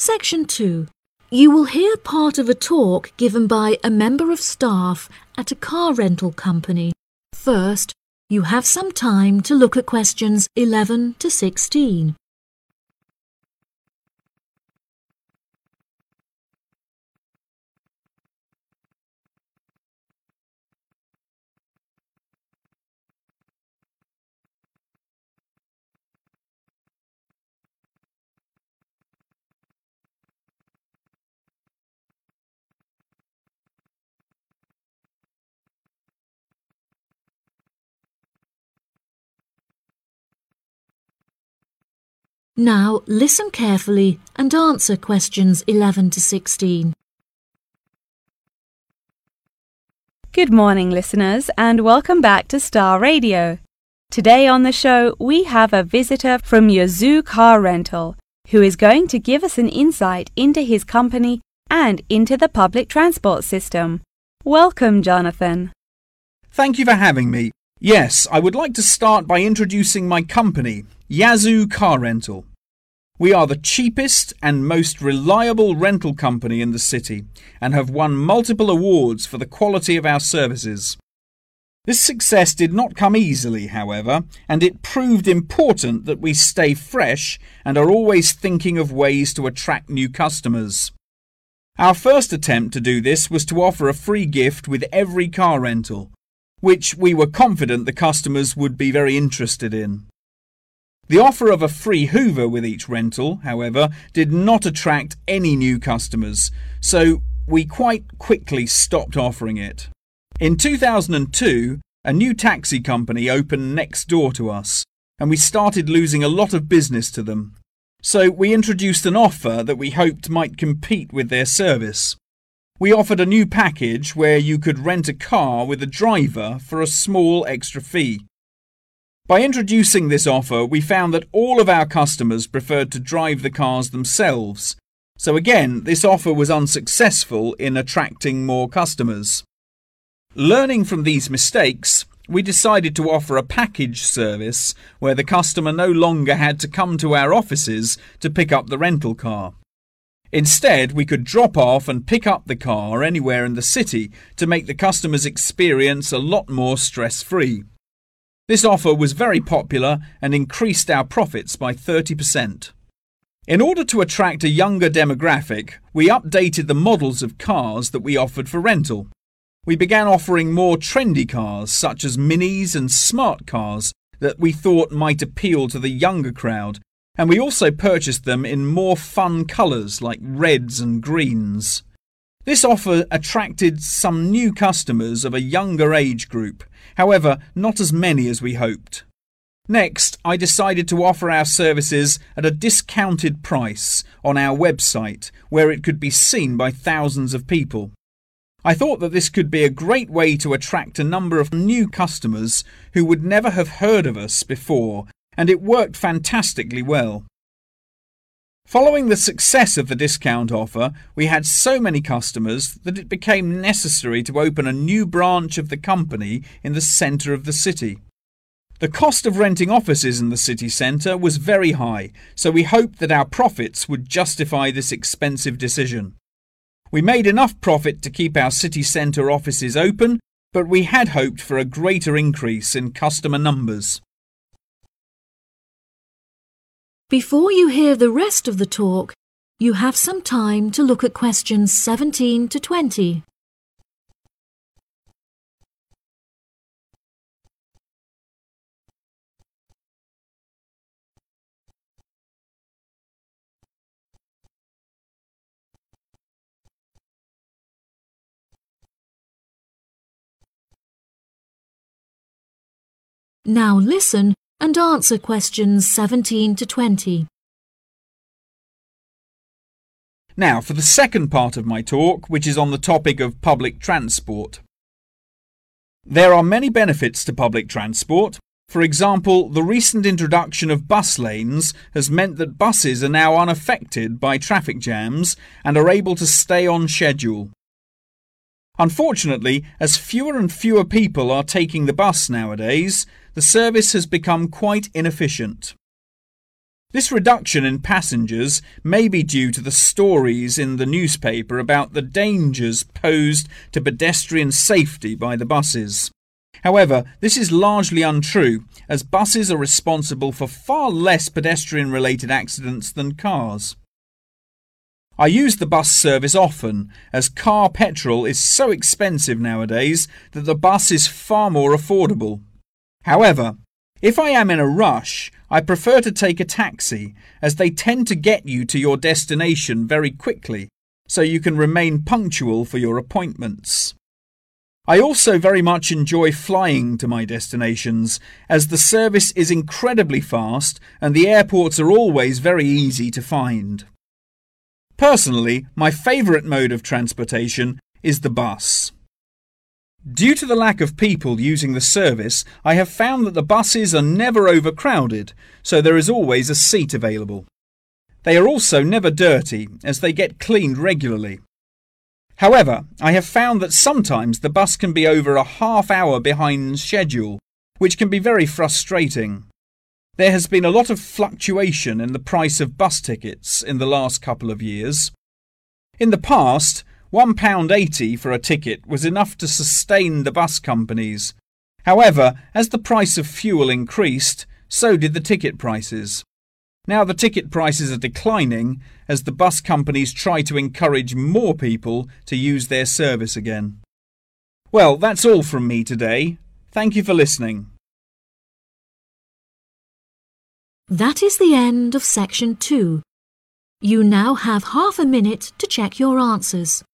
Section 2. You will hear part of a talk given by a member of staff at a car rental company. First, you have some time to look at questions 11 to 16. Now listen carefully and answer questions 11 to 16. Good morning, listeners, and welcome back to Star Radio. Today on the show, we have a visitor from Yazoo Car Rental, who is going to give us an insight into his company and into the public transport system. Welcome, Jonathan. Thank you for having me. Yes, I would like to start by introducing my company, Yazoo Car Rental. We are the cheapest and most reliable rental company in the city and have won multiple awards for the quality of our services. This success did not come easily, however, and it proved important that we stay fresh and are always thinking of ways to attract new customers. Our first attempt to do this was to offer a free gift with every car rental, which we were confident the customers would be very interested in. The offer of a free Hoover with each rental, however, did not attract any new customers, so we quite quickly stopped offering it. In 2002, a new taxi company opened next door to us, and we started losing a lot of business to them. So we introduced an offer that we hoped might compete with their service. We offered a new package where you could rent a car with a driver for a small extra fee. By introducing this offer, we found that all of our customers preferred to drive the cars themselves. So again, this offer was unsuccessful in attracting more customers. Learning from these mistakes, we decided to offer a package service where the customer no longer had to come to our offices to pick up the rental car. Instead, we could drop off and pick up the car anywhere in the city to make the customer's experience a lot more stress-free. This offer was very popular and increased our profits by 30%. In order to attract a younger demographic, we updated the models of cars that we offered for rental. We began offering more trendy cars such as minis and smart cars that we thought might appeal to the younger crowd, and we also purchased them in more fun colours like reds and greens. This offer attracted some new customers of a younger age group, however, not as many as we hoped. Next, I decided to offer our services at a discounted price on our website where it could be seen by thousands of people. I thought that this could be a great way to attract a number of new customers who would never have heard of us before, and it worked fantastically well. Following the success of the discount offer, we had so many customers that it became necessary to open a new branch of the company in the centre of the city. The cost of renting offices in the city centre was very high, so we hoped that our profits would justify this expensive decision. We made enough profit to keep our city centre offices open, but we had hoped for a greater increase in customer numbers. Before you hear the rest of the talk, you have some time to look at questions 17 to 20. Now listen and answer questions 17 to 20. Now for the second part of my talk, which is on the topic of public transport. There are many benefits to public transport. For example, the recent introduction of bus lanes has meant that buses are now unaffected by traffic jams and are able to stay on schedule. Unfortunately, as fewer and fewer people are taking the bus nowadays, the service has become quite inefficient. This reduction in passengers may be due to the stories in the newspaper about the dangers posed to pedestrian safety by the buses. However, this is largely untrue, as buses are responsible for far less pedestrian-related accidents than cars. I use the bus service often, as car petrol is so expensive nowadays that the bus is far more affordable. However, if I am in a rush, I prefer to take a taxi, as they tend to get you to your destination very quickly, so you can remain punctual for your appointments. I also very much enjoy flying to my destinations, as the service is incredibly fast and the airports are always very easy to find. Personally, my favourite mode of transportation is the bus. Due to the lack of people using the service, I have found that the buses are never overcrowded, so there is always a seat available. They are also never dirty, as they get cleaned regularly. However, I have found that sometimes the bus can be over a half hour behind schedule, which can be very frustrating. There has been a lot of fluctuation in the price of bus tickets in the last couple of years. In the past, £1.80 for a ticket was enough to sustain the bus companies. However, as the price of fuel increased, so did the ticket prices. Now the ticket prices are declining as the bus companies try to encourage more people to use their service again. Well, that's all from me today. Thank you for listening. That is the end of section 2. You now have half a minute to check your answers.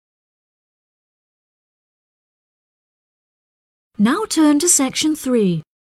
Now turn to section 3.